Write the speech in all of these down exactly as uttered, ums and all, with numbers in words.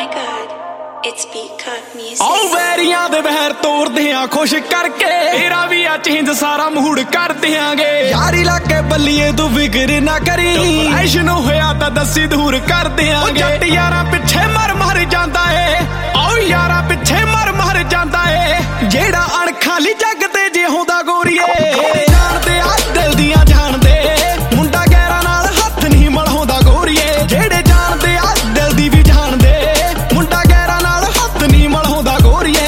God, it's Beatcut Music. ਆਓ ਵੈਰੀਆਂ ਦੇ ਵਹਿਰ ਤੋੜਦੇ ਆ ਖੁਸ਼ ਕਰਕੇ, ਤੇਰਾ ਵੀ ਆ ਚੇਂਜ ਸਾਰਾ ਮੂਡ ਕਰ ਦਿਆਂਗੇ। ਯਾਰੀ ਲਾ ਕੇ ਬੱਲੀਏ ਤੂੰ ਫਿਕਰ ਨਾ ਕਰੀ, ਐਸ਼ਨ ਹੋਇਆ ਤਾਂ ਦੱਸੀ ਦੂਰ ਕਰ ਦਿਆਂਗੇ। ਜੱਟ ਯਾਰਾਂ ਪਿੱਛੇ ਮਰ ਮਰ ਜਾਂਦਾ ਏ, ਆਓ ਯਾਰਾਂ ਪਿੱਛੇ ਮਰ ਮਰ ਜਾਂਦਾ ਏ, ਜਿਹੜਾ ਅਣਖਾਲੀ ਜੱਗ ਤੇ ਜੇ ਹੁੰਦਾ ਗੋਰੀਏ। ਜਾਣਦੇ ਆ ਦਿਲ ਦੀਆਂ ਜਾਣਦੇ, ਮੁੰਡਾ ਗੈਰਾਂ ਨਾਲ ਹੱਥ ਨਹੀਂ ਮਲਾਉਂਦਾ ਗੋਰੀਏ। ਜਿਹੜੇ ਜਾਣਦੇ ਆ ਦਿਲ ਦੀ ਵੀ ਜਾਣਦੇ, ਮੁੰਡਾ ਗੈਰਾਂ ਨਾਲ ਹੱਥ ਨਹੀਂ ਮਲਾਉਂਦਾ ਗੋਰੀਏ।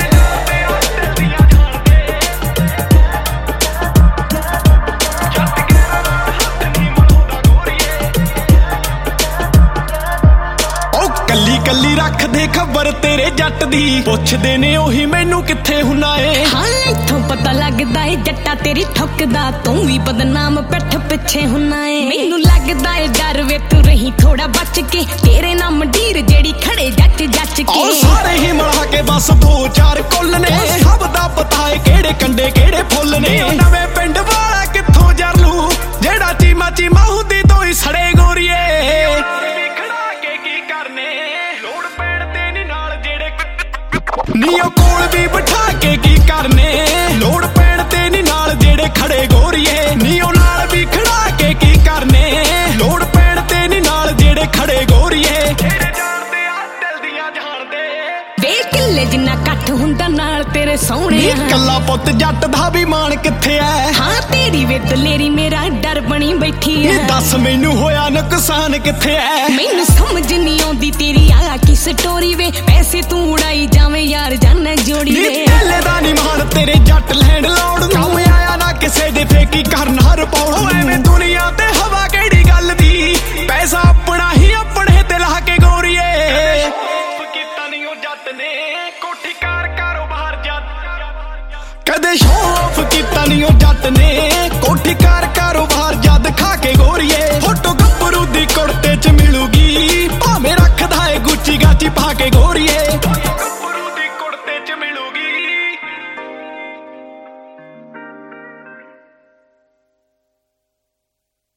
ਕੱਲੀ ਕੱਲੀ ਰੱਖਦੇ ਖਬਰ ਤੇਰੇ ਜੱਟ ਦੀ, ਪੁੱਛਦੇ ਨੇ ਉਹੀ ਮੈਨੂੰ ਕਿੱਥੇ ਹੁੰਨਾ ਏ। ਹਾਂ ਇੱਥੋਂ ਪਤਾ ਲੱਗਦਾ ਏ ਜੱਟਾ ਤੇਰੀ ਠੁੱਕਦਾ, ਤੂੰ ਵੀ ਬਦਨਾਮ ਪਿੱਠ ਪਿੱਛੇ ਹੁੰਨਾ ਏ। ਮੈਨੂੰ ਲੱਗਦਾ ਏ ਡਰ ਵੇ ਤੂੰ ਰਹੀ ਥੋੜਾ ਬਚ ਕੇ, ਤੇਰੇ ਨਾਲ ਮੰਡੀਰ ਜਿਹੜੀ ਖੜੇ ਜੱਟ ਜੱਚ ਕੇ। ਉਹ ਸਾਰੇ ਹੀ ਮਿਲਾ ਕੇ ਬਸ ਦੋ ਚਾਰ ਕੁੱਲ ਨੇ, ਸਭ ਦਾ ਪਤਾ ਏ ਕਿਹੜੇ ਕੰਡੇ ਕਿਹੜੇ ਫੁੱਲ ਨੇ। ਨਵੇਂ ਪਿੰਡ ਵਾਲਾ ਕਿੱਥੋਂ ਜਰਲੂ, ਜਿਹੜਾ ਚੀਮਾ ਚੀਮਾ ਹੁੰਦੀ ਤੋਂ ਹੀ ਸੜੇ ਗੋਰੀਏ। ਨੀਓ ਕੋਲ ਵੀ ਬਿਠਾ ਕੇ ਕੀ ਕਰਨੇ, ਲੋੜ ਪੈਣ ਤੇ ਨੀ ਨਾਲ ਜਿਹੜੇ ਖੜੇ ਗੋਰੀਏ। ਨੀਓ ਨਾਲ ਵੀ ਖੜਾ ਕੇ ਕੀ ਕਰਨੇ, ਲੋੜ ਪੈਣ ਤੇ ਨੀ ਨਾਲ ਜਿਹੜੇ ਖੜੇ ਗੋਰੀਏ। ਜਿਹੜੇ ਜਾਣਦੇ ਆ ਦਿਲ ਦੀਆਂ ਜਾਣਦੇ, ਵੇ ਕਿੱਲੇ ਜਿੰਨਾ ਇਕੱਠ ਹੁੰਦਾ ਨਾਲ ਤੇਰੇ ਸੋਹਣੇ। ਕੱਲਾ ਪੁੱਤ ਜੱਟ ਦਾ ਵੀ ਮਾਣ ਕਿੱਥੇ ਐ, ਹਾਂ ਤੇਰੀ ਵੇ ਦਲੇਰੀ ਮੇਰਾ ਡਰ ਬਣੀ ਬੈਠੀ ਐ। ਦੱਸ ਮੈਨੂੰ ਹੋਇਆ ਨੁਕਸਾਨ ਕਿੱਥੇ ਐ, ਮੈਨੂੰ ਸਮਝ ਨਹੀਂ ਆਉਂਦੀ ਤੇਰੀ ਆ ਕੀ ਸਟੋਰੀ ਵੇ। ਪੈਸੇ ਤੂੰ ਉਡਾਈ ਜਾਵੇਂ ਯਾਰ ਜਾਨੇ ਜੋੜੀ ਵੇ। ਢੇਲੇ ਦਾ ਨੀ ਮਾਣ ਤੇਰੇ ਜੱਟ ਲੈਂਡ ਲੋੜ ਨੂੰ, ਕੰਮ ਆਇਆ ਨਾ ਕਿਸੇ ਦੇ ਫੇਕੀ ਕਰਨਾ ਰਿਪੋਰਟ। ਐਵੇਂ ਦੁਨੀਆ ਤੇ ਹਵਾ ਕਿਹੜੀ ਗੱਲ ਦੀ, ਪੈਸਾ ਆਪਣਾ ਹੀ ਆਪਣੇ ਤੇ ਲਾ ਕੇ ਗੋਰੀਏ। ਕੀਤਾ ਨੀ ਉਹ ਜੱਟ ਨੇ ਕੋਠੀ ਕਾਰ ਕਾਰੋਬਾਰ ਜੱਟ, ਕਦੇ ਸ਼ੋਅ ਆਫ ਕੀਤਾ ਨੀ ਉਹ ਜੱਟ ਨੇ ਕੋਠੀ ਕਾਰ ਕਾਰੋਬਾਰ ਜਦ ਖਾ ਕੇ ਗੋਰੀਏ। ਫੋਟੋ ਗੱਭਰੂ ਦੀ ਕੁੜਤੇ ਚ ਮਿਲੂਗੀ, ਭਾਵੇਂ ਰੱਖਦਾ ਏ ਗੁੱਚੀ ਗਾਚੀ ਪਾ ਕੇ ਗੋਰੀਏ।